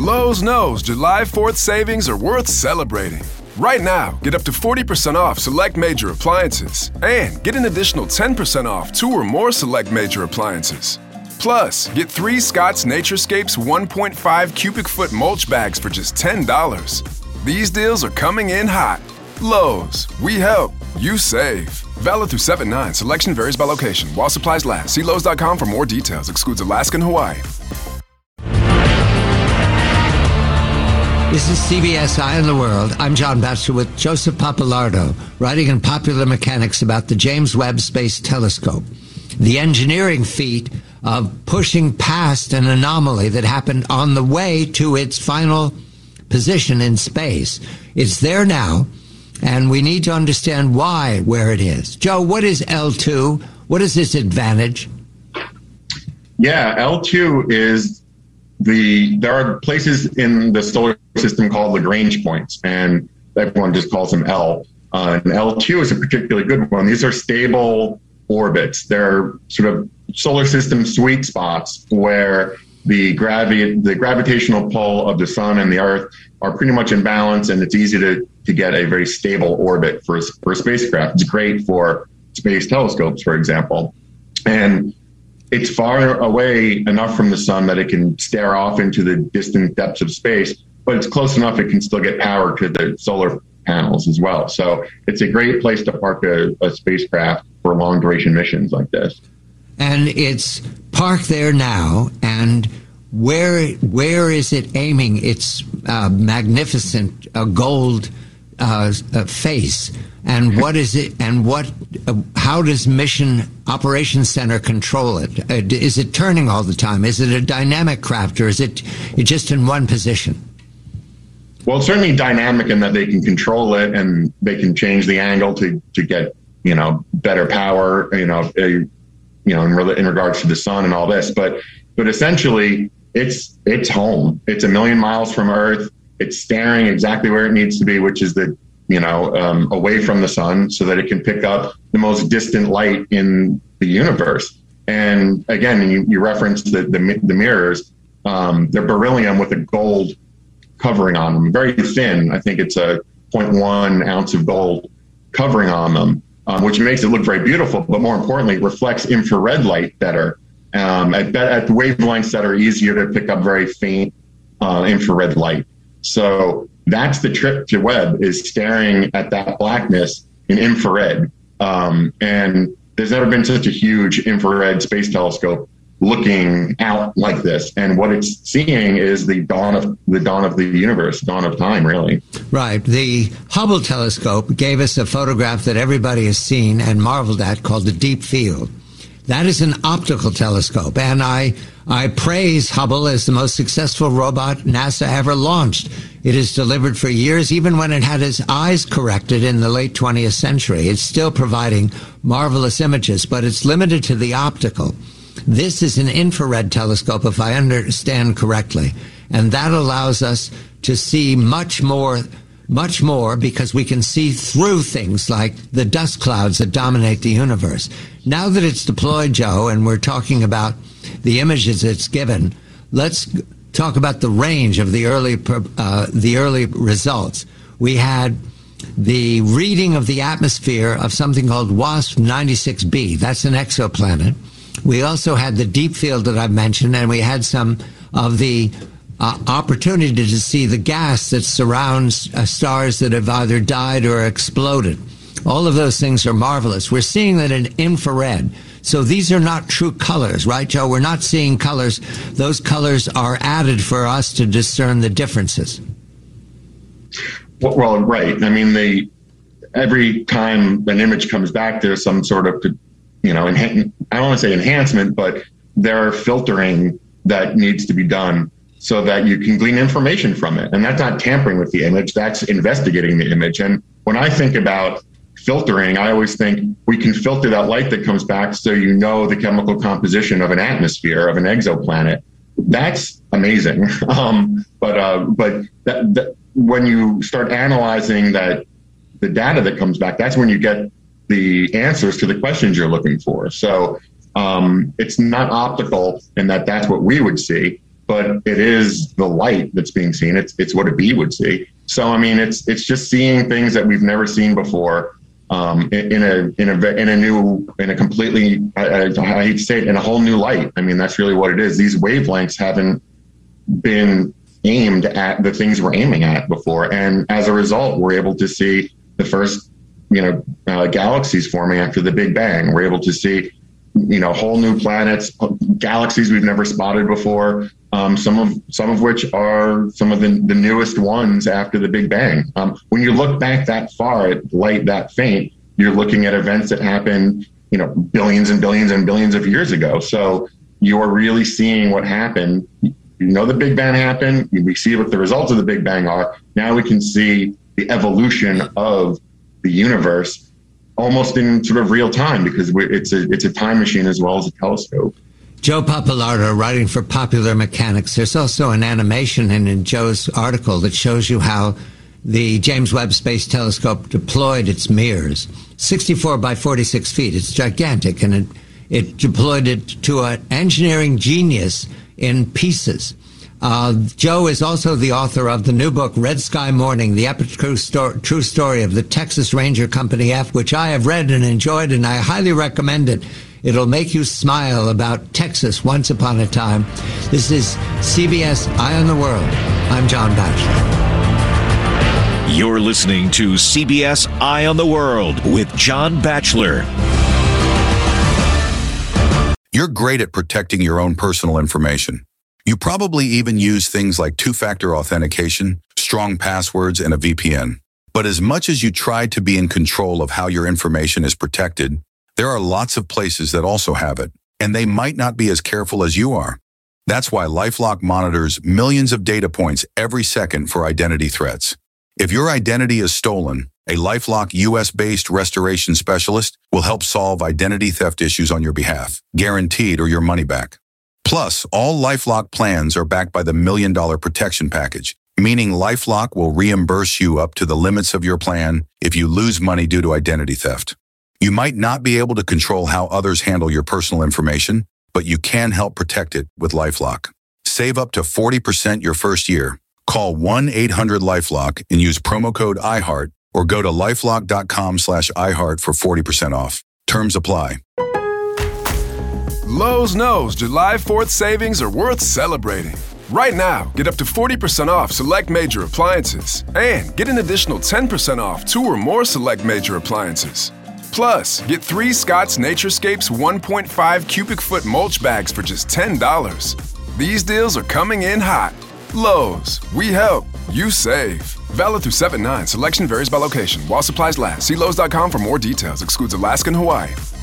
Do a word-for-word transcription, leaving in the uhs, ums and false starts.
Lowe's knows July fourth savings are worth celebrating. Right now, get up to forty percent off select major appliances and get an additional ten percent off two or more select major appliances. Plus, get three Scott's Naturescapes one point five cubic foot mulch bags for just ten dollars. These deals are coming in hot. Lowe's, we help, you save. Valid through seven nine. Selection varies by location. While supplies last. See Lowe's dot com for more details. Excludes Alaska and Hawaii. This is C B S Eye on the World. I'm John Batchelor with Joseph Papalardo, writing in Popular Mechanics about the James Webb Space Telescope. The engineering feat of pushing past an anomaly that happened on the way to its final position in space. It's there now, and we need to understand why, where it is. Joe, what is L two? What is its advantage? Yeah, L two is the, there are places in the solar system called Lagrange points, and everyone just calls them L. Uh, and L two is a particularly good one. These are stable orbits. They're sort of solar system sweet spots where the gravity, the gravitational pull of the sun and the Earth are pretty much in balance, and it's easy to, to get a very stable orbit for, for a spacecraft. It's great for space telescopes, for example. And it's far away enough from the sun that it can stare off into the distant depths of space, but it's close enough it can still get power to the solar panels as well. So it's a great place to park a, a spacecraft for long duration missions like this. And it's parked there now, and where where is it aiming its uh, magnificent uh, gold uh, uh, face? And what is it? And what? Uh, how does Mission Operations Center control it? Uh, is it turning all the time? Is it a dynamic craft, or is it just in one position? Well, it's certainly dynamic in that they can control it and they can change the angle to to get you know better power. You know. Uh, you know, in, re- in regards to the sun and all this, but, but essentially it's, it's home. It's a million miles from Earth. It's staring exactly where it needs to be, which is the, you know, um, away from the sun so that it can pick up the most distant light in the universe. And again, you, you referenced the, the, the mirrors, um, they're beryllium with a gold covering on them, very thin. I think it's a zero point one ounce of gold covering on them. Um, which makes it look very beautiful, but more importantly, it reflects infrared light better um, at, at the wavelengths that are easier to pick up very faint uh, infrared light. So that's the trick to Webb, is staring at that blackness in infrared. Um, and there's never been such a huge infrared space telescope looking out like this, and what it's seeing is the dawn of the dawn of the universe, dawn of time, really. Right. The Hubble telescope gave us a photograph that everybody has seen and marveled at, called the Deep Field. That is an optical telescope, and I I praise Hubble as the most successful robot NASA ever launched. It has delivered for years, even when it had its eyes corrected in the late twentieth century. It's still providing marvelous images, but it's limited to the optical. This is an infrared telescope, if I understand correctly, and that allows us to see much more, much more because we can see through things like the dust clouds that dominate the universe. Now that it's deployed, Joe, and we're talking about the images it's given, let's talk about the range of the early, uh, the early results. We had the reading of the atmosphere of something called WASP ninety-six b. That's an exoplanet. We also had the deep field that I've mentioned, and we had some of the uh, opportunity to see the gas that surrounds uh, stars that have either died or exploded. All of those things are marvelous. We're seeing that in infrared. So these are not true colors, right, Joe? We're not seeing colors. Those colors are added for us to discern the differences. Well, well right. I mean, the every time an image comes back, there's some sort of you know, enha- I don't want to say enhancement, but there are filtering that needs to be done so that you can glean information from it. And that's not tampering with the image, that's investigating the image. And when I think about filtering, I always think we can filter that light that comes back so you know the chemical composition of an atmosphere, of an exoplanet. That's amazing. um, but uh, but that, that, when you start analyzing that, the data that comes back, that's when you get the answers to the questions you're looking for. So um, it's not optical in that that's what we would see, but it is the light that's being seen. It's it's what a bee would see. So I mean, it's it's just seeing things that we've never seen before um, in, in a in a in a new in a completely I, I, I hate to say it, in a whole new light. I mean, that's really what it is. These wavelengths haven't been aimed at the things we're aiming at before, and as a result, we're able to see the first you know uh, galaxies forming after the Big Bang. We're able to see you know whole new planets, galaxies we've never spotted before. Um, some of some of which are some of the, the newest ones after the Big Bang. Um, when you look back that far at light that faint, you're looking at events that happened, you know, billions and billions and billions of years ago. So you're really seeing what happened. You know, the Big Bang happened. We see what the results of the Big Bang are. Now we can see the evolution of the universe almost in sort of real time, because we, it's a it's a time machine as well as a telescope. Joe Pappalardo, writing for Popular Mechanics. There's also an animation in, in Joe's article that shows you how the James Webb Space Telescope deployed its mirrors. sixty-four by forty-six feet. It's gigantic, and it, it deployed it to an engineering genius in pieces. Uh, Joe is also the author of the new book, Red Sky Morning, the epic true, sto- true story of the Texas Ranger Company F, which I have read and enjoyed, and I highly recommend it. It'll make you smile about Texas once upon a time. This is C B S Eye on the World. I'm John Batchelor. You're listening to C B S Eye on the World with John Batchelor. You're great at protecting your own personal information. You probably even use things like two-factor authentication, strong passwords, and a V P N. But as much as you try to be in control of how your information is protected, there are lots of places that also have it, and they might not be as careful as you are. That's why LifeLock monitors millions of data points every second for identity threats. If your identity is stolen, a LifeLock U S-based restoration specialist will help solve identity theft issues on your behalf, guaranteed or your money back. Plus, all LifeLock plans are backed by the Million Dollar Protection Package, meaning LifeLock will reimburse you up to the limits of your plan if you lose money due to identity theft. You might not be able to control how others handle your personal information, but you can help protect it with LifeLock. Save up to forty percent your first year. Call one eight hundred LifeLock and use promo code iHeart, or go to lifelock.com slash iHeart for forty percent off. Terms apply. Lowe's knows July fourth savings are worth celebrating. Right now, get up to forty percent off select major appliances and get an additional ten percent off two or more select major appliances. Plus, get three Scott's Naturescapes one point five cubic foot mulch bags for just ten dollars. These deals are coming in hot. Lowe's, we help, you save. Valid through seven nine. Selection varies by location. While supplies last. See Lowe's dot com for more details. Excludes Alaska and Hawaii.